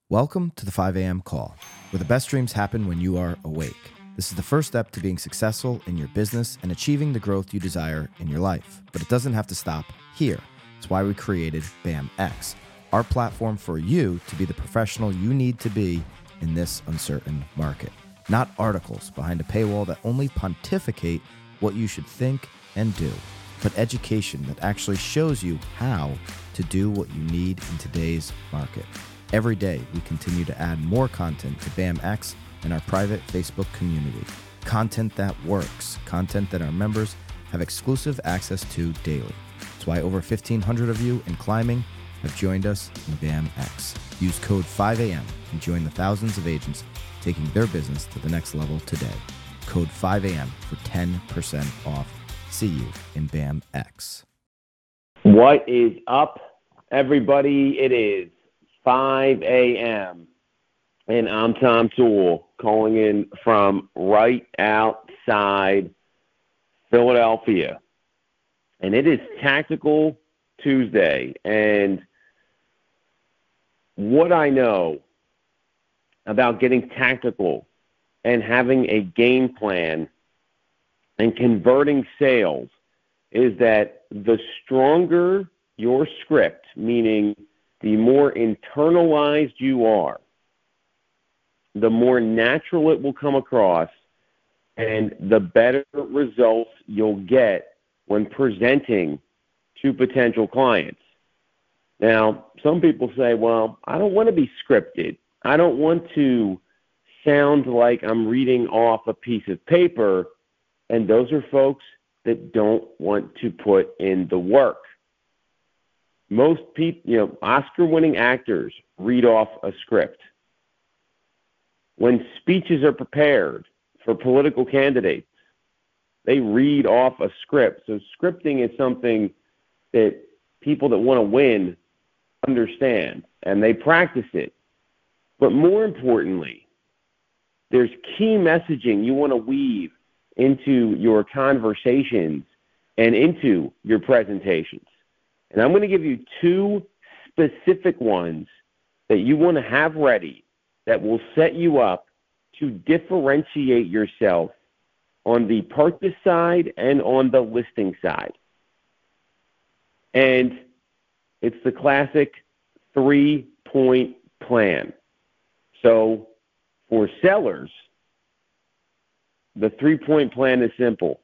Welcome to the 5 a.m. call, where the best dreams happen when you are awake. This is the first step to being successful in your business and achieving the growth you desire in your life. But it doesn't have to stop here. It's why we created BAMX, our platform for you to be the professional you need to be in this uncertain market. Not articles behind a paywall that only pontificate what you should think and do, but education that actually shows you how to do what you need in today's market. Every day, we continue to add more content to BAMX and our private Facebook community. Content that works, content that our members have exclusive access to daily. That's why over 1,500 of you in climbing have joined us in BAMX. Use code 5AM and join the thousands of agents taking their business to the next level today. Code 5AM for 10% off. See you in BAMX. What is up, everybody? It is 5 a.m. and I'm Tom Toole calling in from right outside Philadelphia. And it is Tactical Tuesday. And what I know about getting tactical and having a game plan and converting sales is that the stronger your script, meaning the more internalized you are, the more natural it will come across, and the better results you'll get when presenting to potential clients. Now, some people say, well, I don't want to be scripted. I don't want to sound like I'm reading off a piece of paper, and those are folks that don't want to put in the work. Most people, Oscar-winning actors read off a script. When speeches are prepared for political candidates, they read off a script. So scripting is something that people that want to win understand, and they practice it. But more importantly, there's key messaging you want to weave into your conversations and into your presentations. And I'm going to give you two specific ones that you want to have ready that will set you up to differentiate yourself on the purchase side and on the listing side. And it's the classic 3-point plan. So for sellers, the 3-point plan is simple.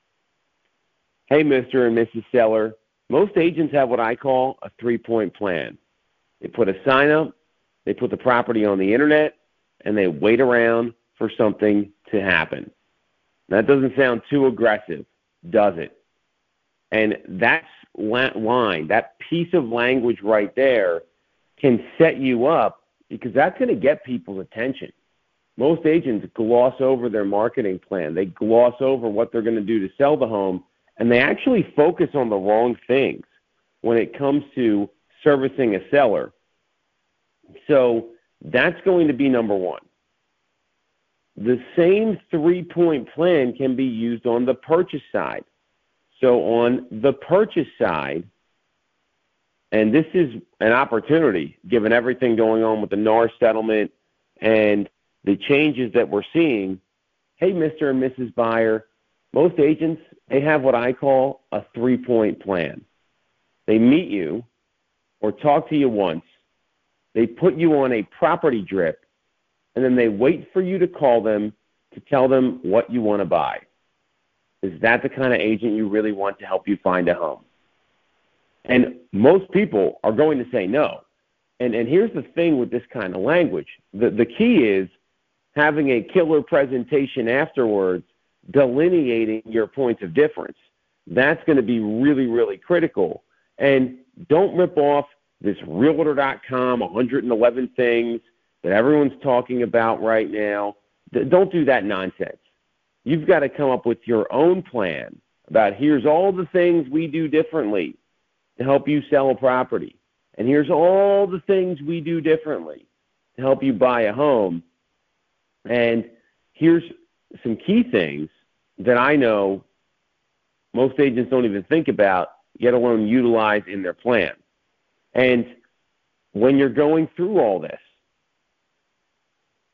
Hey, Mr. and Mrs. Seller, most agents have what I call a 3-point plan. They put a sign up, they put the property on the internet, and they wait around for something to happen. That doesn't sound too aggressive, does it? And that line, that piece of language right there can set you up because that's going to get people's attention. Most agents gloss over their marketing plan. They gloss over what they're going to do to sell the home, and they actually focus on the wrong things when it comes to servicing a seller. So that's going to be number one. The same 3-point plan can be used on the purchase side. So on the purchase side, and this is an opportunity given everything going on with the NAR settlement and the changes that we're seeing. Hey, Mr. and Mrs. Buyer, most agents, they have what I call a 3-point plan. They meet you or talk to you once. They put you on a property drip, and then they wait for you to call them to tell them what you want to buy. Is that the kind of agent you really want to help you find a home? And most people are going to say no. And here's the thing with this kind of language. The key is having a killer presentation afterwards, delineating your points of difference. That's going to be really, really critical. And don't rip off this Realtor.com 111 things that everyone's talking about right now. Don't do that nonsense. You've got to come up with your own plan about here's all the things we do differently to help you sell a property. And here's all the things we do differently to help you buy a home. And here's some key things that I know most agents don't even think about, yet alone utilize in their plan. And when you're going through all this,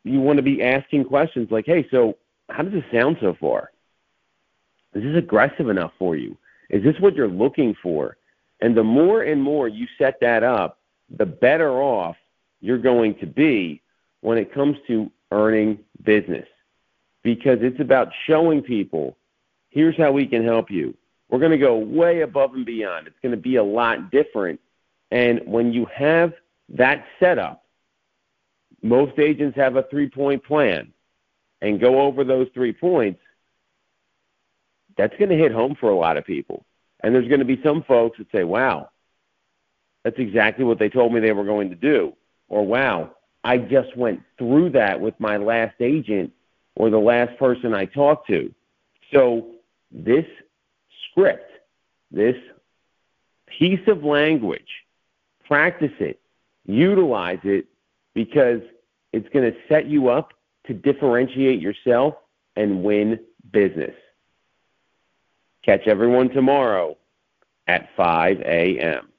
you want to be asking questions like, hey, so how does this sound so far? Is this aggressive enough for you? Is this what you're looking for? And the more and more you set that up, the better off you're going to be when it comes to earning business. Because it's about showing people, here's how we can help you. We're going to go way above and beyond. It's going to be a lot different. And when you have that setup, most agents have a 3-point plan and go over those 3 points. That's going to hit home for a lot of people. And there's going to be some folks that say, wow, that's exactly what they told me they were going to do. Or, wow, I just went through that with my last agent or the last person I talked to. So this script, this piece of language, practice it, utilize it, because it's going to set you up to differentiate yourself and win business. Catch everyone tomorrow at 5 a.m.